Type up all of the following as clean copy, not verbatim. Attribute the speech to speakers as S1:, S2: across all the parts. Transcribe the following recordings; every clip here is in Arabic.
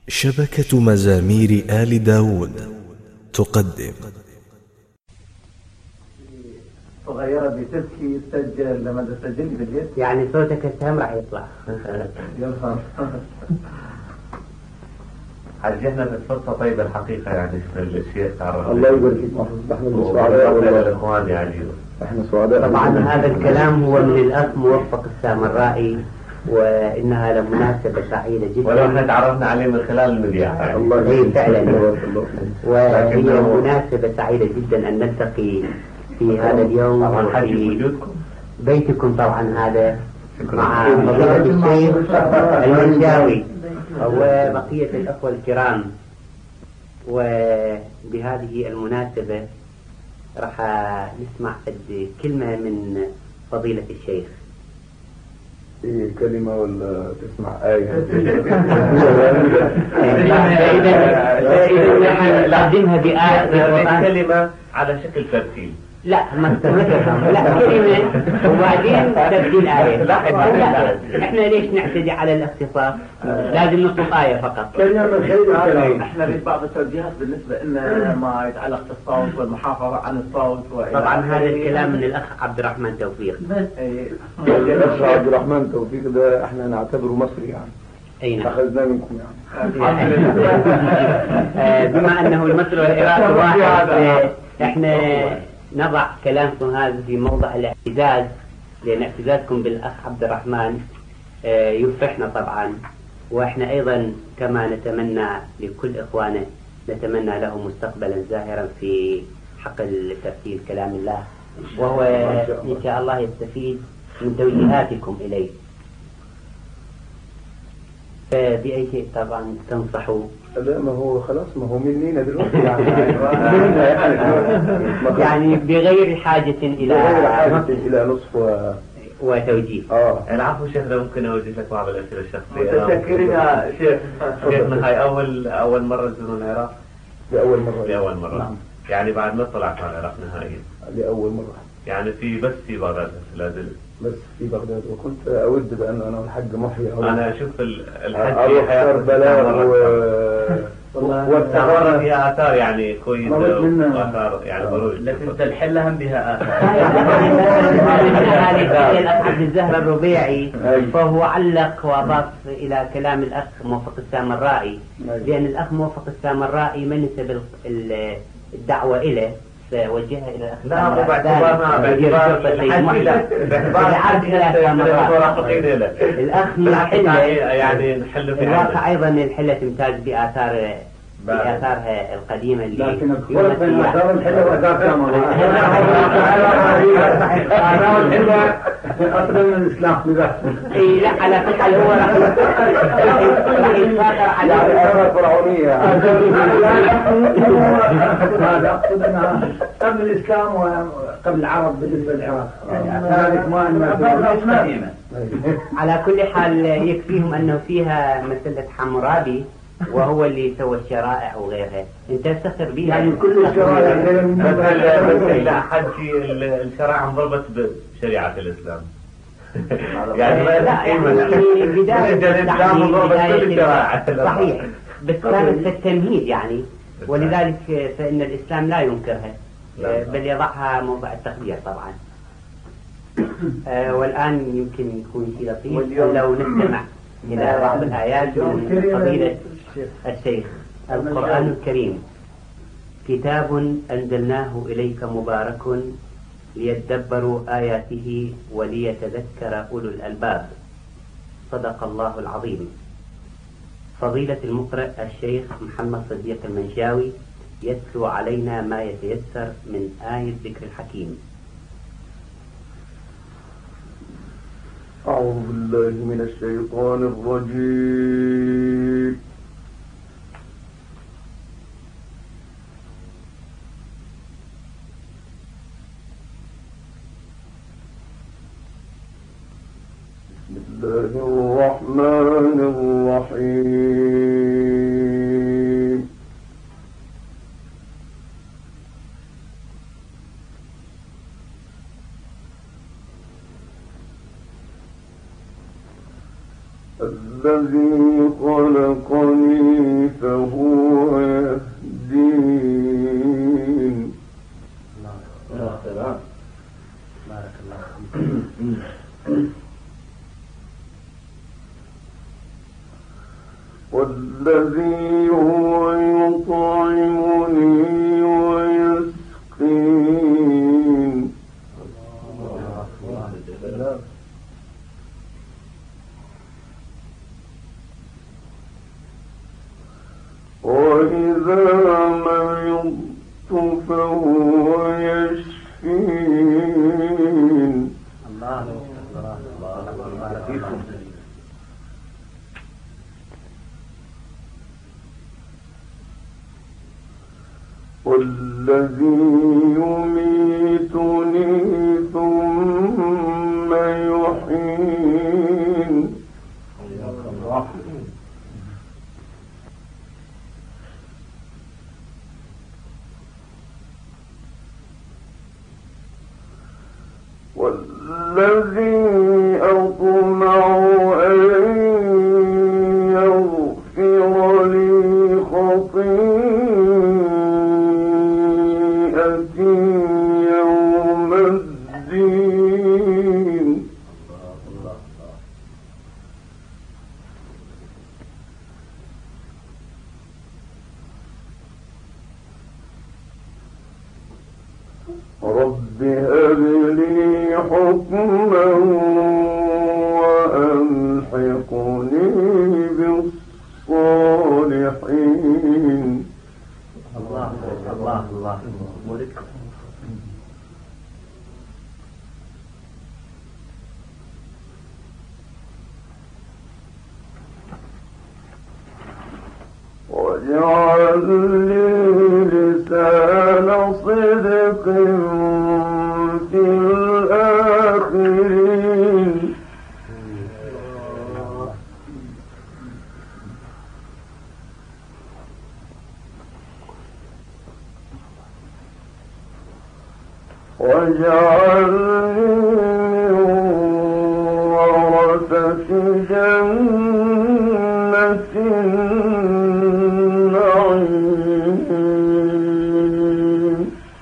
S1: شبكة مزامير آل داود تقدم
S2: صغيرة بتبكي تسجل لما تسجلي بالبيت
S3: يعني صوتك التام راح يطلع.
S2: يظهر.
S4: حجحنا في الفرصة طيبة الحقيقة يعني في الشيء تعرف
S5: الله يبارك فيك. احنا سعداء
S4: الاخوان يعني
S5: احنا سعداء.
S3: طبعا هذا الكلام هو من الأخ موفق السامرائي، وإنها لمناسبة سعيدة جدا،
S4: ولو احنا تعرفنا عليه من خلال المذياع يعني.
S3: الله فعلا. وهي مناسبة سعيدة جدا أن نلتقي في هذا اليوم
S4: وفي
S3: بيتكم طبعا هذا مع فضيلة الشيخ المنشاوي وبقية الأخوة الكرام. وبهذه المناسبة راح نسمع كلمة من فضيلة الشيخ.
S5: إيه كلمة ولا تسمع آية؟
S3: إذا نقدمها بآية
S4: كلمة على شكل ترتيب.
S3: لا ما استمرنا، لا كلمة وبعدين تبديل آية. لا احنا ليش نعتدي على الاختصاص؟ لازم نطلب آية فقط.
S2: كلمة من خير الكلام. احنا نريد بعض التوجيهات بالنسبة لنا ما يتعلق بالصوت والمحافظة عن الصوت.
S3: طبعا هذا الكلام من الأخ عبد الرحمن توفيق.
S5: الأخ عبد الرحمن توفيق ده احنا نعتبره مصري يعني.
S3: أي نعم.
S5: أخذناه منكم يعني.
S3: بما أنه المصري والعراق واحد، احنا نضع كلامكم هذا في موضع الاعتزاز، لأن اعتزازكم بالأخ عبد الرحمن يفرحنا طبعا، وإحنا أيضا كما نتمنى لكل إخوانه نتمنى له مستقبلا زاهرا في حقل ترتيل كلام الله، وهو إن شاء الله يستفيد من توجيهاتكم إليه. فبأي شيء طبعا تنصحوا؟
S5: لا ما هو خلاص، ما هو منينا دلوقتي
S3: يعني بغير حاجة
S5: إلى نصف
S3: وتوجيه.
S4: العفو شيخ، لو ممكن أوجه لك بعض الأسئلة الشخصية.
S2: متشكرين يا شيخ.
S4: شيخنا هاي أول مرة تزورون العراق؟
S5: لأول مرة.
S4: نعم. يعني بعد ما طلعت على العراق نهائيا؟
S5: لأول مرة.
S4: يعني بس في بغداد لا زلت؟
S5: بس في بغداد، وكنت أود بأن أنا والحج محيي
S4: أنا أشوف الحج
S5: أروح كربلاء
S4: واستمر فيها آثار يعني كويسة وآثار يعني بروج،
S2: لكن تلحلها بها آثار.
S3: الأخ عبد الزهر الربيعي فهو علق وأضاف إلى كلام الأخ موفق السامرائي، لأن الأخ موفق السامرائي من نسب الدعوة إليه وجهها إلى الأخ.
S4: لا
S3: الأخ من حلة
S4: يعني نحل في
S3: الواقع أيضا الحلة تمتاز بآثارها القديمة اللي
S2: لكن الفرق بين آثار الحلة وآثار كامل. آثار الحلة أصلا من الإسلام بذاته.
S3: إي لا على كل حال هو راح يتفاخر على
S5: الآثار الفرعونية.
S2: هذا أقصد أنها قبل الإسلام وقبل العرب بالنسبة للعراق.
S3: على كل حال يكفيهم أنه فيها مسألة حمورابي وهو اللي سوى الشرائع وغيرها. انت تفتخر بها
S2: يعني كل الشرائع
S4: لا حد في الشرائع انضربت بشريعة الإسلام. يعني
S3: لا يعني بداية الإسلام انضربت كل الشرائع صحيح، بس كانت في التمهيد يعني، ولذلك فإن الإسلام لا ينكرها بل يضعها موضع التقدير طبعا. والآن يمكن يكون شيء لطيف لو نستمع إلى بعض الآيات من فضيلة الشيخ. القرآن الكريم كتاب أنزلناه إليك مبارك ليدبروا آياته وليتذكر أولو الألباب. صدق الله العظيم. فضيلة المقرئ الشيخ محمد صديق المنشاوي يتلو علينا ما يتيسر من آية ذكر الحكيم.
S5: أعوذ بالله من الشيطان الرجيم. بسم الله الرحمن الرحيم. الذي خلق
S6: الذي هو يطعمني ويسقين وإذا مرضت فهو يشفين. والذي يميتني ثم يحيين. والذي أطمع أن يغفر لي خطيئتي يوم الدين. رب هب لي حكما وألحقني بالصالحين.
S3: الله الله الله ملك.
S6: واجعل لي لسان صدق في الآخرين. واجعلني من ورثة جنة النعيم.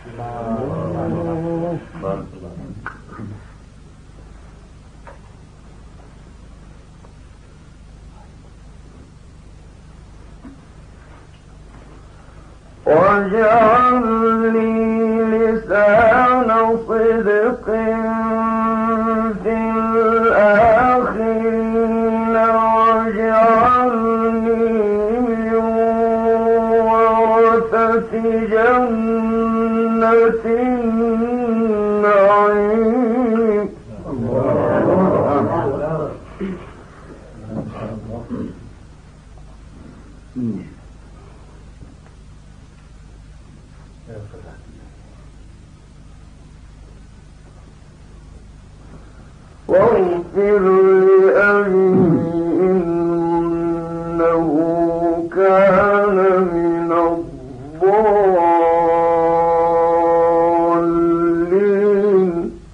S6: واجعل لي لسان صدق في الآخرين. واجعلني من ورثة جنة النعيم. واغفر لأبي إنه كان من الضالين.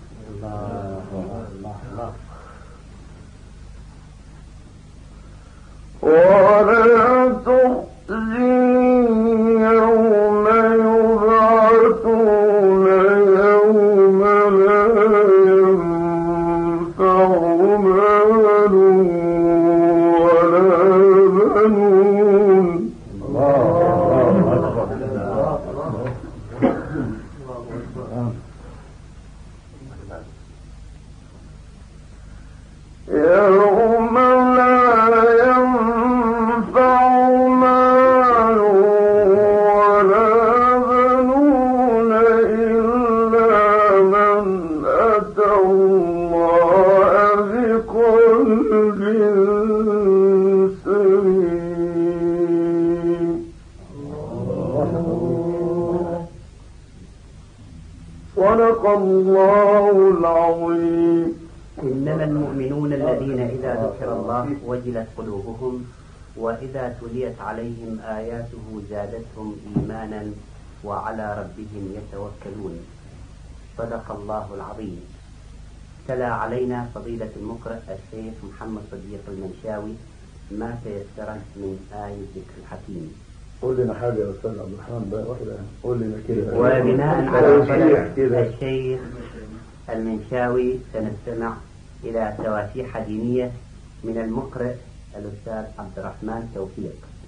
S6: ولا تخزني يوم يبعثون يوم لا ينفع مال ولا بنون. يوم لا ينفع مال ولا بنون إلا من أتى الله بقلب سليم. صدق الله العظيم.
S3: إنما المؤمنون الذين إذا ذكر الله وجلت قلوبهم وإذا تليت عليهم آياته زادتهم إيمانا وعلى ربهم يتوكلون. صدق الله العظيم. تلا علينا فضيلة المقرئ الشيخ محمد صديق المنشاوي ما تيسر من آية ذكر الحكيم.
S5: قول لنا حاجة يا أستاذ عبد الرحمن بقى واحدة، قول لنا كده.
S3: وبناء على طلب الشيخ المنشاوي سنستمع إلى تواشيح دينية من المقرئ الأستاذ عبد الرحمن توفيق.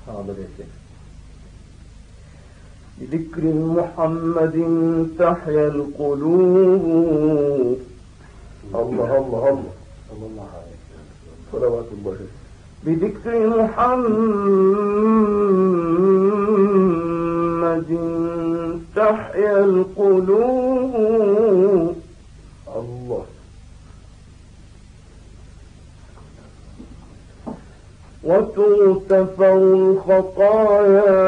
S6: بذكر محمد تحيا القلوب. الله الله الله الله صلوات الله. بذكر محمد تحيا القلوب. الله. وتغتفر الخطايا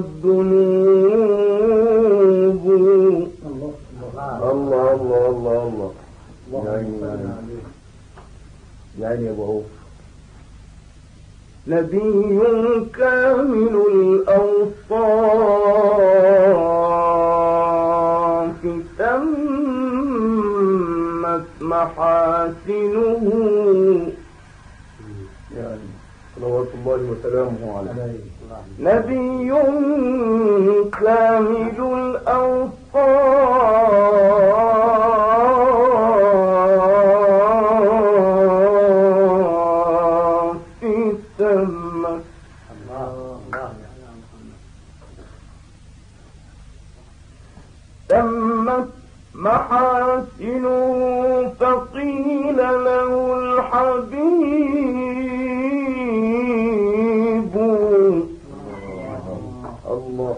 S6: والذنوب. الله الله الله الله. يعني يا ابو عوف نبي كامل الأوصاف تمت محاسنه. يعني صلوات الله وسلامه عليه. نبي كامل الأوصاف تمت محاسنه. فقيل له الحبيب. الله.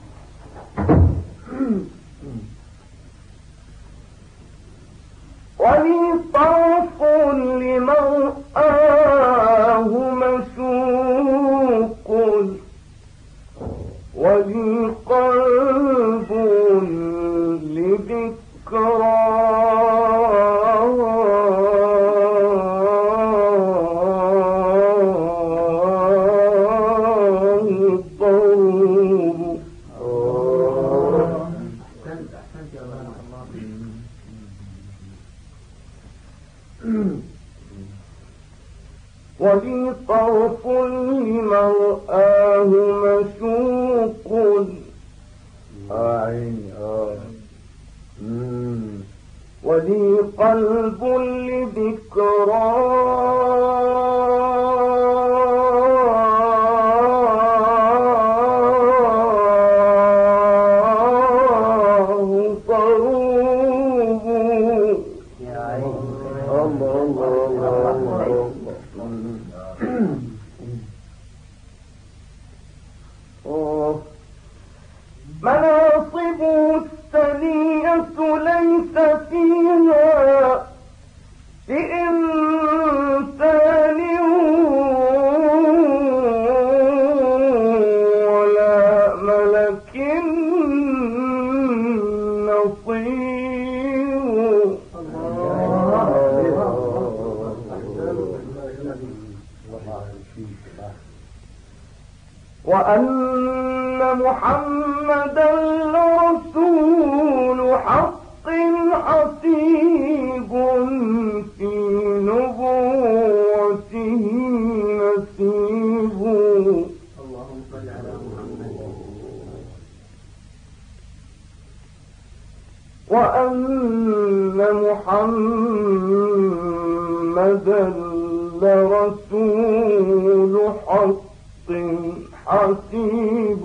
S6: ولي طرف لمرآه مشوق. ولي قلب ولي طرف لمرآه مشوق. عيني ولي قلب لذكراه طروب. الله الله الله. مناصبه الثنية ليس فيها لإنسان ولا ملك نصير. وأن محمدا لرسول حق حسيب في نبوته نسيب. اللهم صل على محمد. وأن محمدا لرسول حق حسيب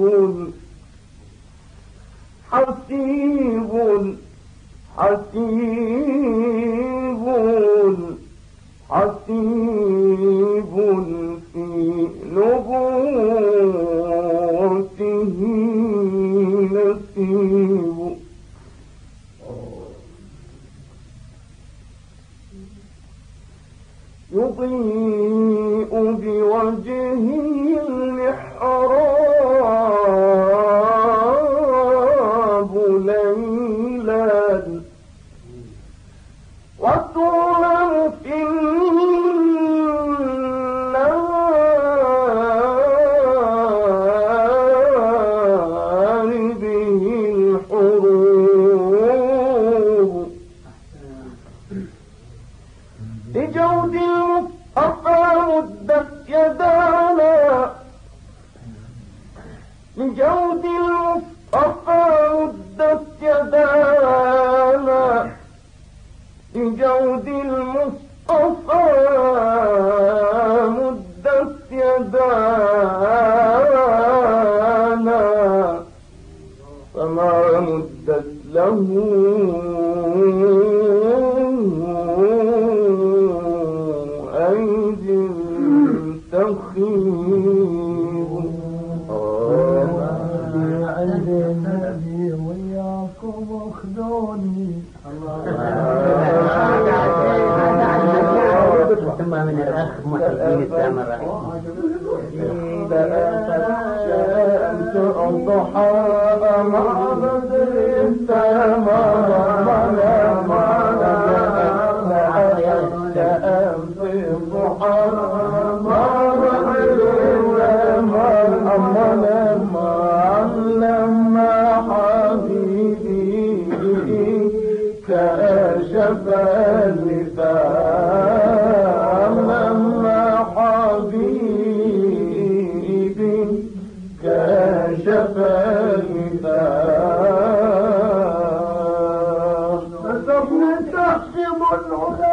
S6: حسيب حسيب حسيب في نبوته نسيب. يضيء بوجهه المحراب ليلا وتظلم في النار به الحروب. لجود المصطفى مدت يدانا. لجود المصطفى مدت يدانا. لجود المصطفى مدت يدانا. ضحى مع بدر تمام في ضحى مع بدر لما حبيبي كشف اللسان لما حبيبي كشف اللسان فسبن تحفظ العلا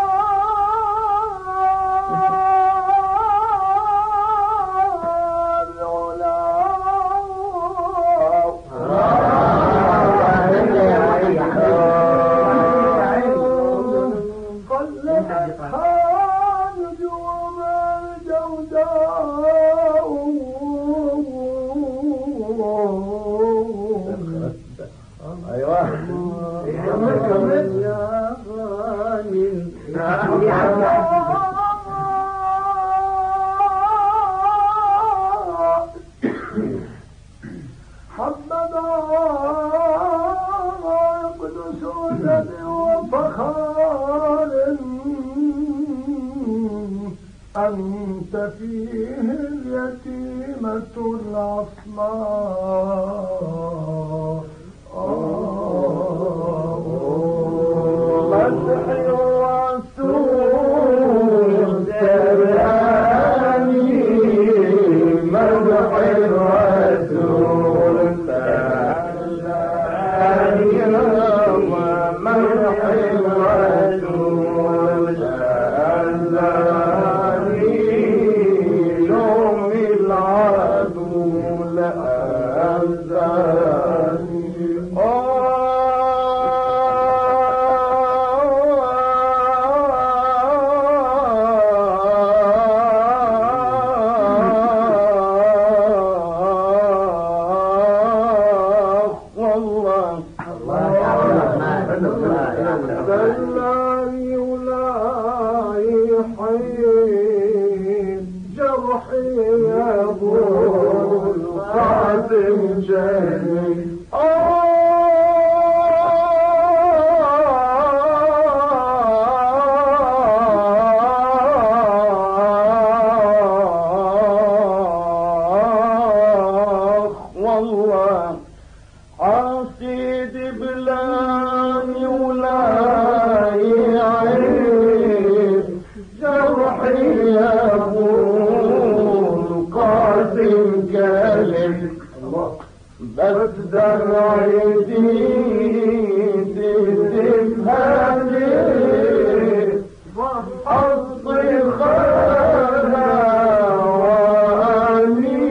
S6: أنت فيه اليتيمة العصماء مدح الرسول تراني مدح الرسول تراني مدح الرسول تراني يوم العدو لأنزاني والله عقيد بلاني ولاي عيب جرحي يا ابو القاسم كلم بس درعتي تتفهدي حصي خانا واني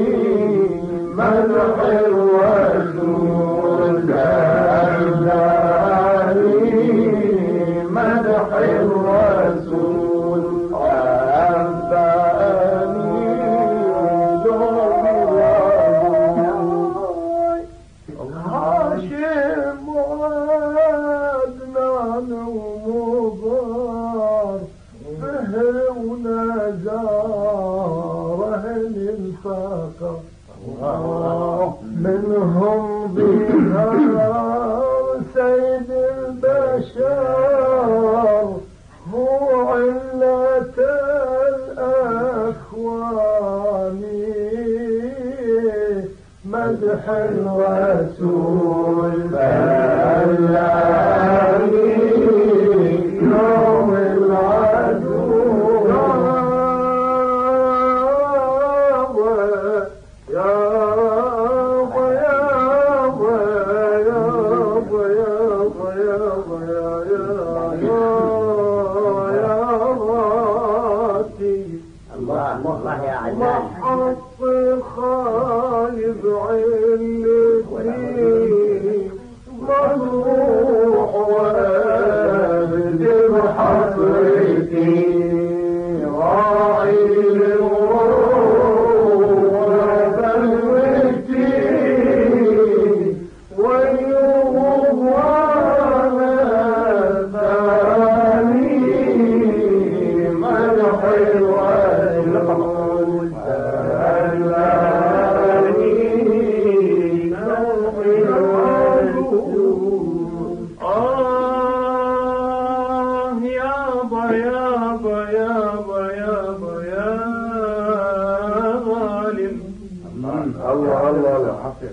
S6: مدح الرسول دلاني مدح الرسول أنباني هاشم وعدنان ومضار فهر ونزار أهل الفقر منهم ظهار سيد البشر هو علة الأخوان مدح الرسول بلاني يوم العدو
S3: الله يا عزام
S6: محط خايب علتي مجروح وابدي بحصرتي راعي للروح وبل
S5: الله الله حقيقة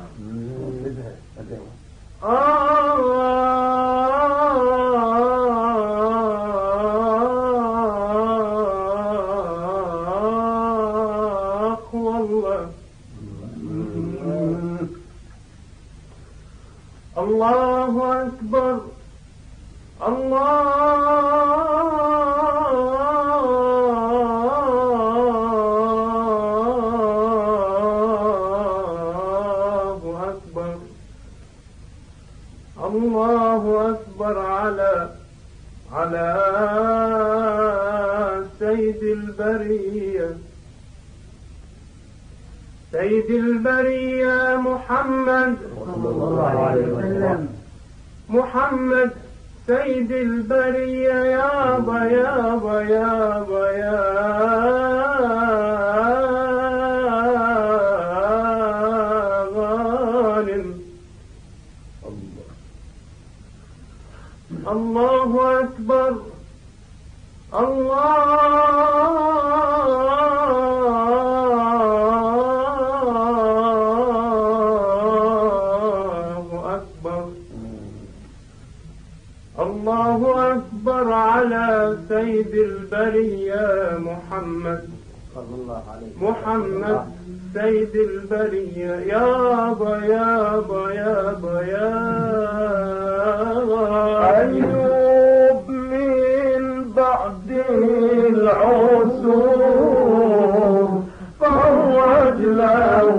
S6: والله الله أكبر الله أكبر على سيد البرية محمد صلى الله عليه وسلم محمد سيد البرية يابا يابا يابا يا غانم الله أكبر الله أكبر على سيد البرية محمد محمد سيد البرية يابا يابا يابا يا أيوب من بعد العصور فرج له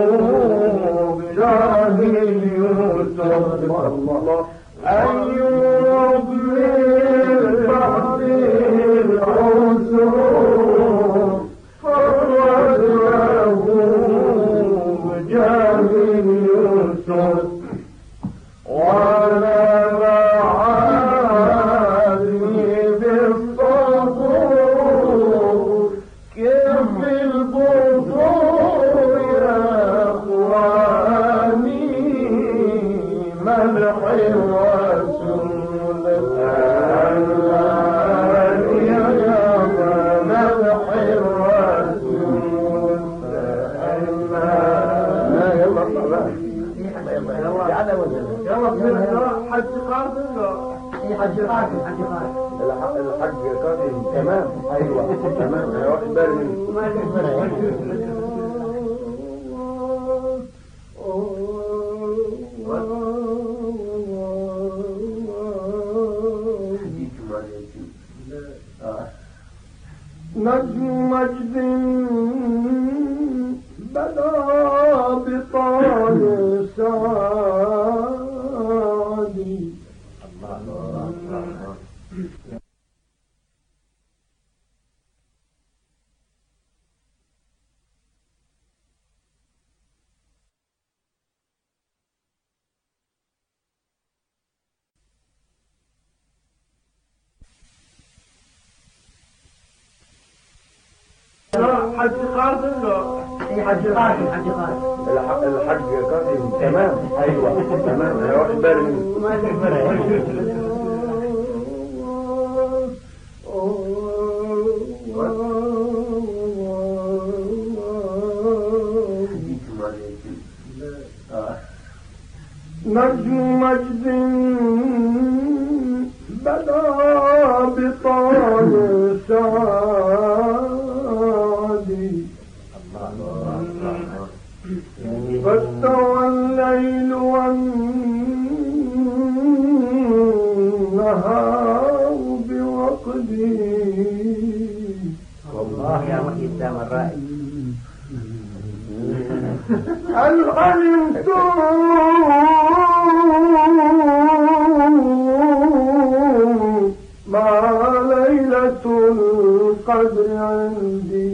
S6: بجاه يوسف الله أيوب من بعد العصور فرج له بجاه يوسف ولا معادي بالصبور كيف البطور يا اخواني ملح الرسول يا ملح الرسول حج قاسم حج قاسم الحج قاسم تمام ايوه تمام يا واخد بالي نجم مجد بدا بطال سعادي حج قاسم حج قاسم الحج قاسم تمام ايوه تمام يا واخد بالي نجم مجد بدا بطال سعادي فاستوى الليل والنهار بوقته
S3: والله يا وحيد دام الرائد
S6: هل علمتم ما ليلة القدر عندي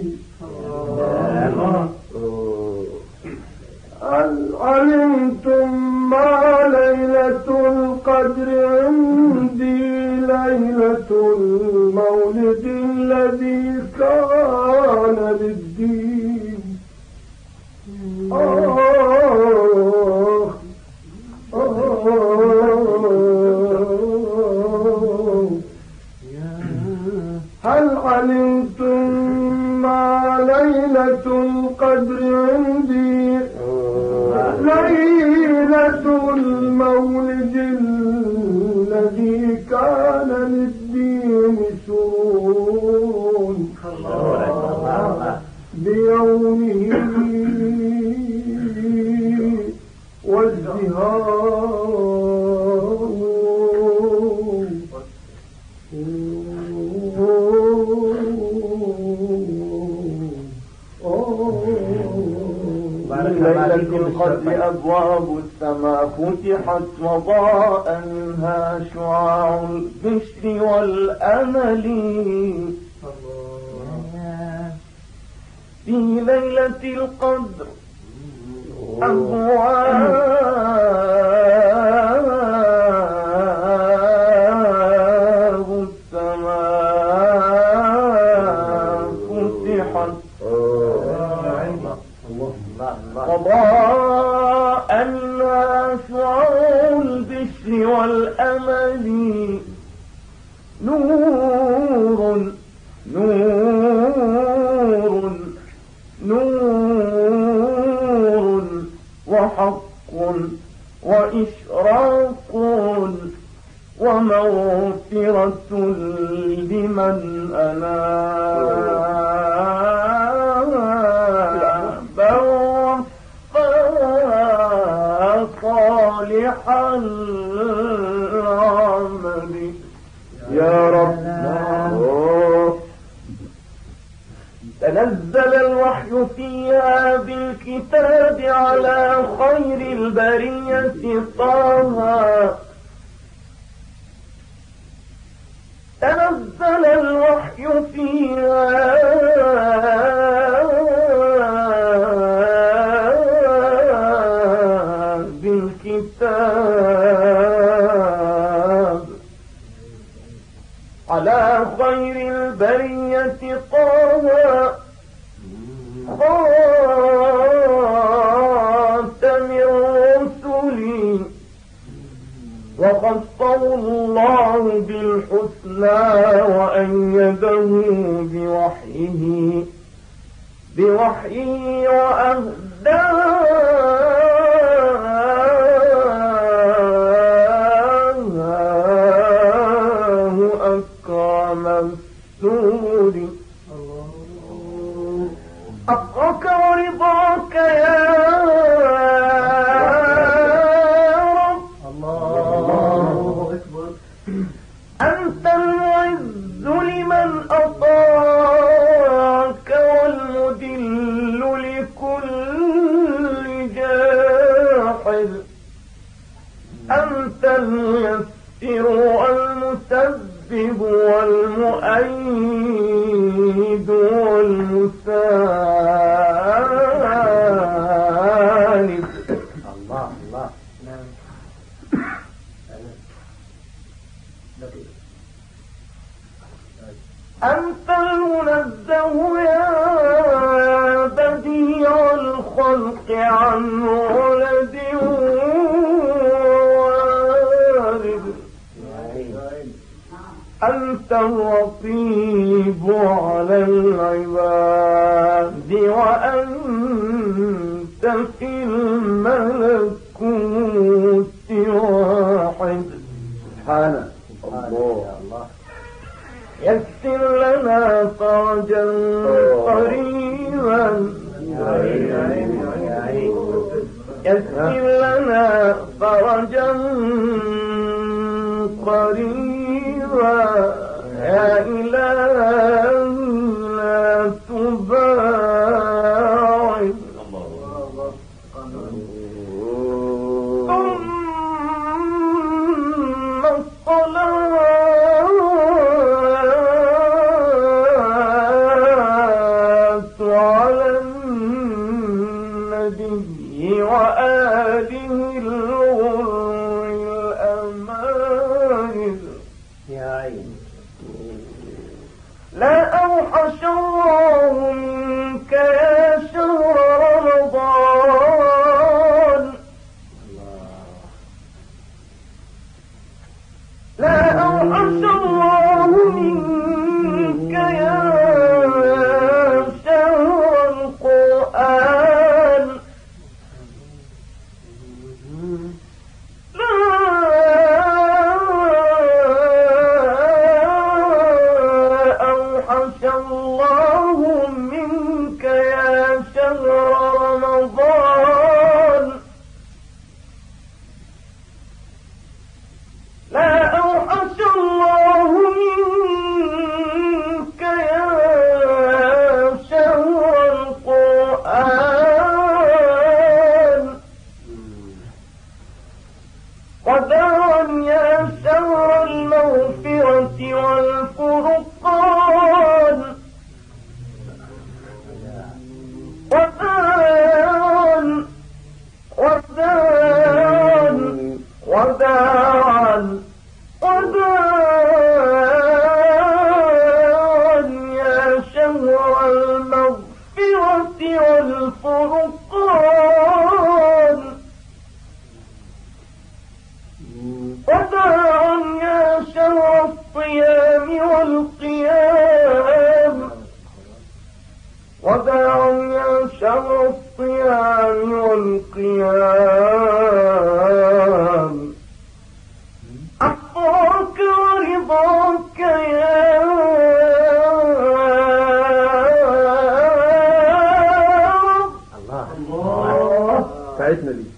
S6: هل علمتم ما ليلة القدر عندي ليلة المولد الذي كان للدين هل علمتم ما ليلة القدر عندي ليلة المولد الذي كان للدين سرور بيومه وازدهار
S7: ليلة القدر أبواب السماء فتحت وضاء منها شعاع البشر والأمل في ليلة القدر أبواب السماء فتحت وضاء منها شعاع البشر والأمل نور نور نور وحق وإشراق ومغفرة لمن أناب صالح العمل
S6: يا رب.
S7: تنزل الوحي فيها بالكتاب على خير البرية طه تنزل الوحي فيها بالكتاب على خير البرية طه خاتم الرسل وخصه الله بالحسنى وأيده بوحيه وأهداه أكرم السور حقك ورضاك يا رب. الله أكبر. أنت المعز لمن أطاعك والمذل لكل جاحد أنت الميسر والمسبب والمؤيد والمساند.
S3: الله الله.
S7: أنت المنزه يا بديع الخلق عن ولد وارد أنت الرقيب على العباد وأنت في الملكوت واحد.
S6: سبحانه الله.
S7: يسر لنا فرجا قريبا يسر لنا فرجا قريبا يا إلهي لا تباعد. ثم الصلاة على النبي وآله الغر الأماني.
S3: يا عين.
S7: لا أوحش الله منك يا شهر رمضان لا أوحش الله منك يا شهر القرآن رمضان لا أوحش الله منك يا شهر القرآن وداعا يا شهر المغفرة والفرقان وداعا يا شهر المغفرة والفرقان وداعا يا شهر الصيام والقيام وداعا يا شهر الصيام والقيام عفوك ورضاك يا
S3: الله
S5: ساعدنا دي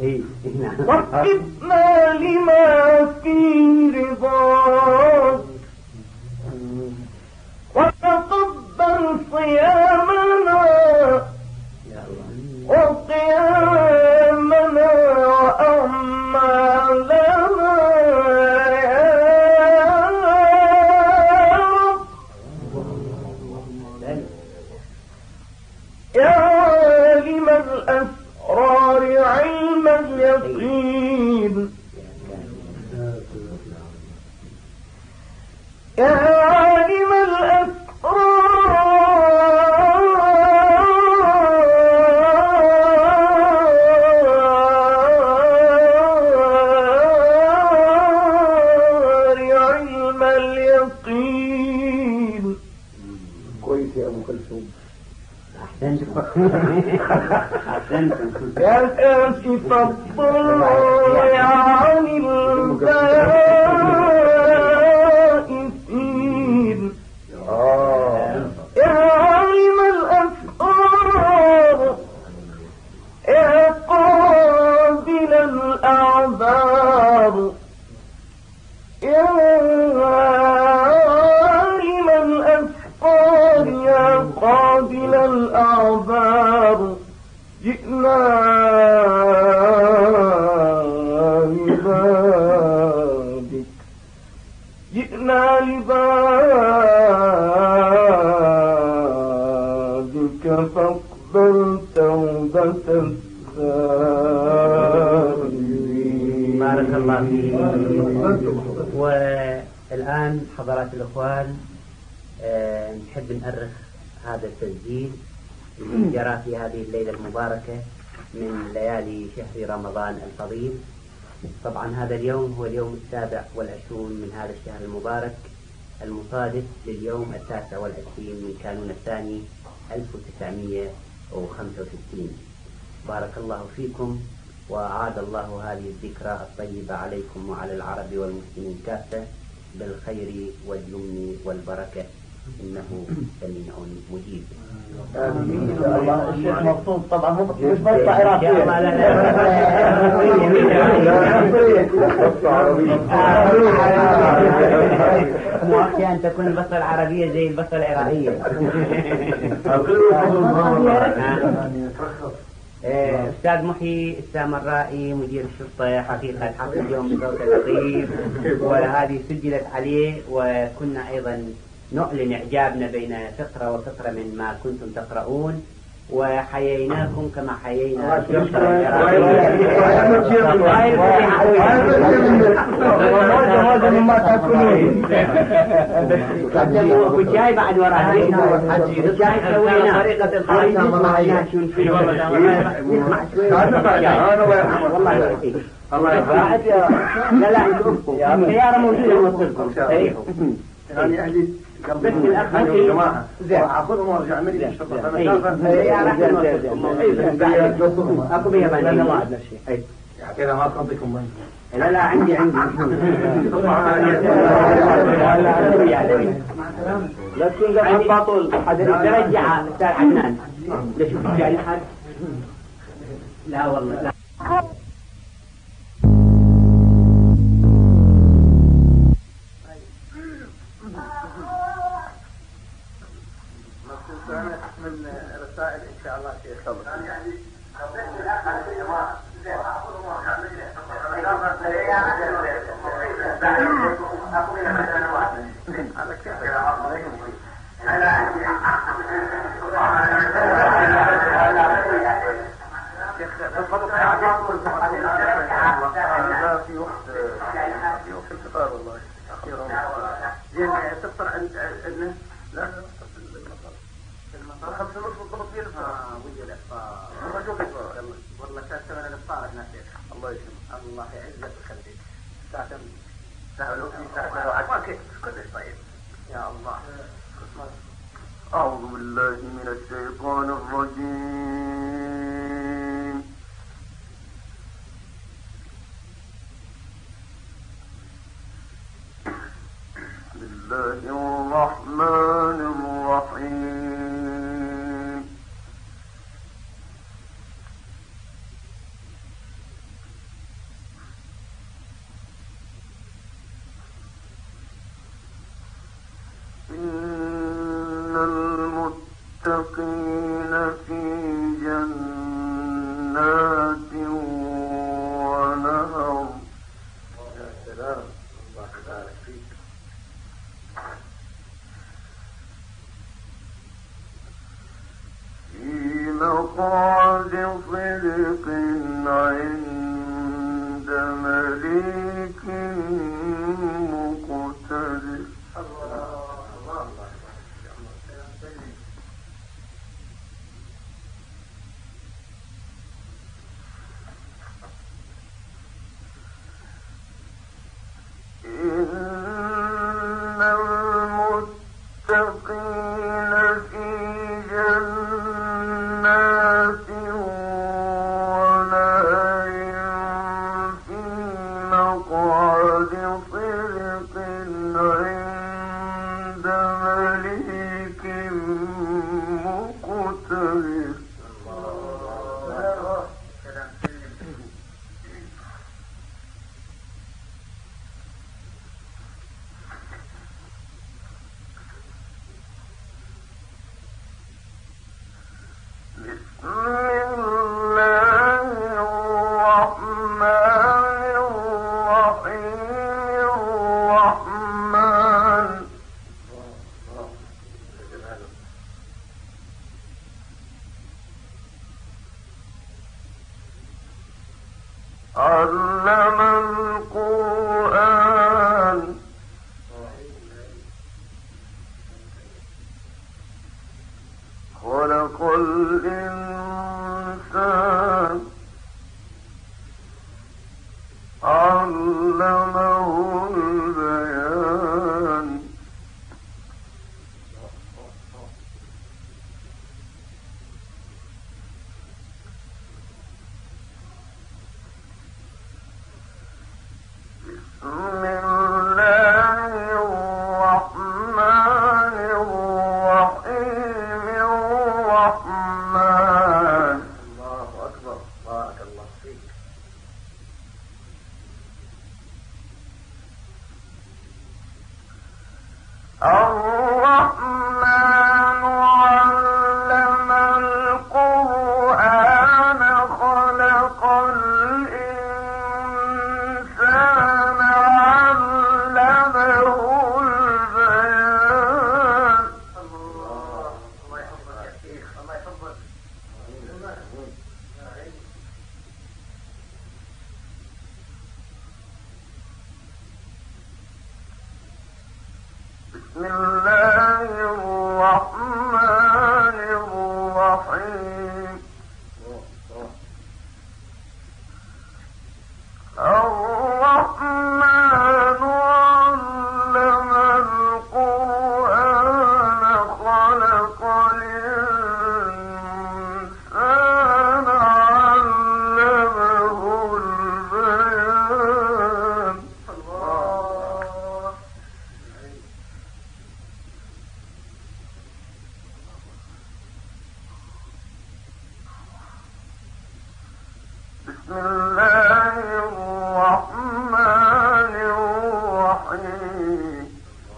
S7: وفقنا لما فيه رضاك وتقبل صيامنا وقيامنا وأعمالنا يا عالم الأسرار علم اليقين يا عالم الأسرار علم اليقين
S5: كويس يا ابو كلثوم.
S7: يا كاشف الضر عن البائسين يا عالم الأسرار يا قابل الأعذار يا عالم الأسرار يا قابل الأعذار جئنا لبابك فاقبل توبة السائلين.
S3: بارك الله فيك. والآن حضرات الأخوان نحب نأرخ هذا التسجيل الذي جرى في هذه الليلة المباركة من ليالي شهر رمضان الفضيل. طبعا هذا اليوم هو اليوم 27 من هذا الشهر المبارك المصادف لليوم 29 من كانون الثاني 1965. بارك الله فيكم وأعاد الله هذه الذكرى الطيبة عليكم وعلى العرب والمسلمين كافة بالخير واليمن والبركة إنه سميع مجيب.
S2: الله الشيخ مبسوط طبعا مش بس عراقية
S3: مؤخي أن تكون البصرة العربية زي البصرة العراقية. أستاذ محي السامرائي مدير الشرطة حقيقة حق اليوم بصوت لطيف وهذه سجلت عليه، وكنا أيضا نعلن إعجابنا بين فقرة وفقرة من ما كنتم تقرؤون، وحييناكم كما حيينا الشرطة والجاي بعد وراها الجاي سوينا طريقة الخارجة والله يعطيك الله يرحمك. لا السيارة موجودة وصلكم تاريخكم
S6: يعني أهلي بس الأخ يا جماعة أخذهم وارجع مني الشرطة
S3: أكو بيها بني الله عدنا الشيء
S6: كذا ما تنطيكم بني.
S3: لا عندي لا تكون قبل باطل. درجة أستاذ عدنان ليش جاي حد لا والله لا.
S6: من رسائل ان شاء الله شيخ خبر. في وقت الفطار والله زين تفطر عندنا لا المطار 5 ونص بالضبط في الافطار وجه الافطار والله كان ثمن الافطار هناك الله يسلمك الله يعزك ويخليك ساعة ساعة كيف كلش طيب يا الله.
S7: أعوذ بالله من الشيطان الرجيم. بسم الله الرحمن الرحيم. إن المتقين في جنات ونهر.
S6: يا سلام الله يبارك فيك.
S7: في مقعد صدق عند مليك مقتدر. إن المتقين في جنات ونهر في مقعد صدق عند مليك مقتدر. بسم الله الرحمن الرحيم. الرحمن علم القرآن. خلق الإنسان علمه البيان. بسم الله الرحمن الرحيم. الرحمن
S6: الله أكبر بارك الله فيك.
S7: الرحمن علم القرآن. خلق الإنسان علمه البيان.
S6: الله يحفظك يا شيخ الله يحفظك.
S7: بسم الله الرحمن الرحيم. الرحمن علم القرآن. خلق الإنسان علمه البيان.
S6: الله
S7: بسم الله الرحمن الرحيم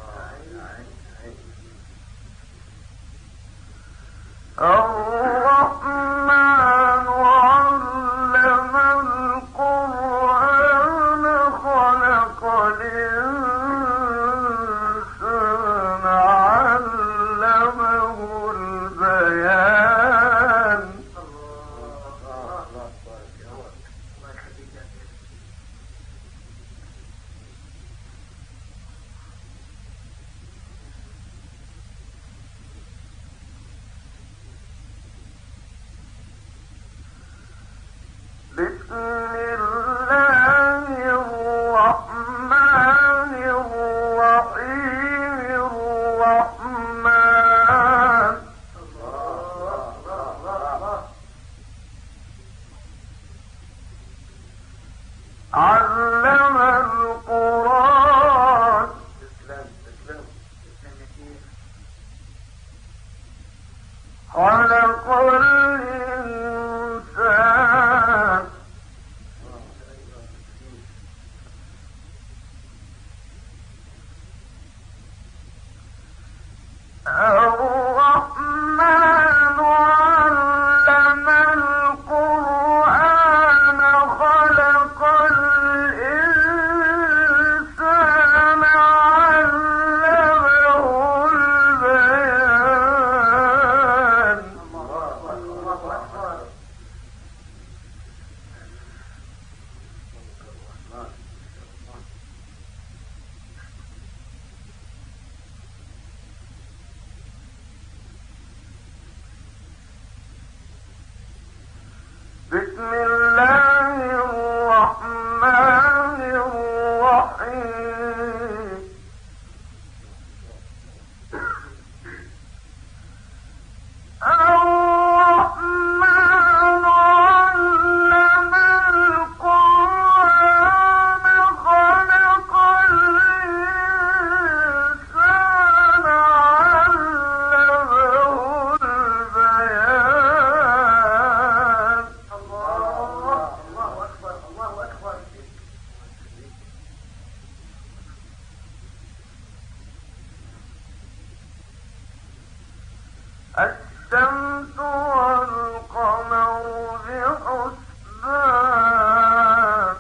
S7: الرحمن علم القرآن خلق الإنسان علمه البيان بسم الله الرحمن الرحيم الرحمن علم القرآن خلق الإنسان الرحمن علم القرآن خلق الإنسان علمه البيان بسم الله الرحمن الرحيم الرحمن علم القرآن خلق الإنسان علمه البيان الله أكبر الله أكبر الشمس والقمر بحسبان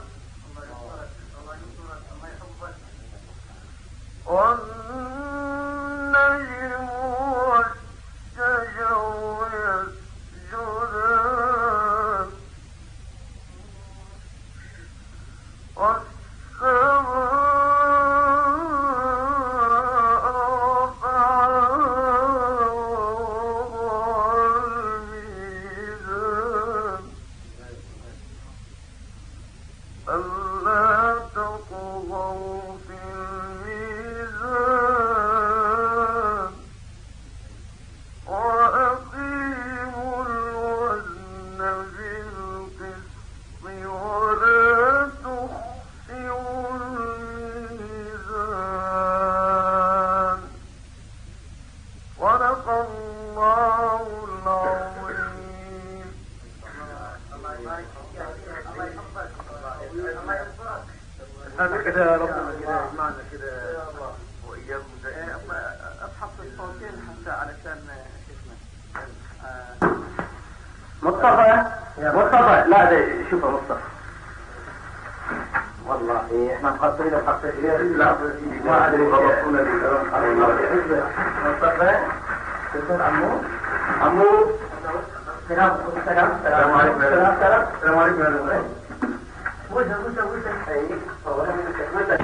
S7: والنجم والشجر يسجدان ألا تطغوا في الميزان وأقيموا الوزن بالقسط ولا تخسروا الميزان صدق الله العظيم.
S6: هذا كده يا رب كده معنا كده وإياكم زي أبحث الصوتين حتى علشان شفنا مصطفى لا ده شوفه مصطفى والله احنا مقصرين الحق لا ما ادري رسولنا مصطفى تسال عمو السلام عليكم السلام عليكم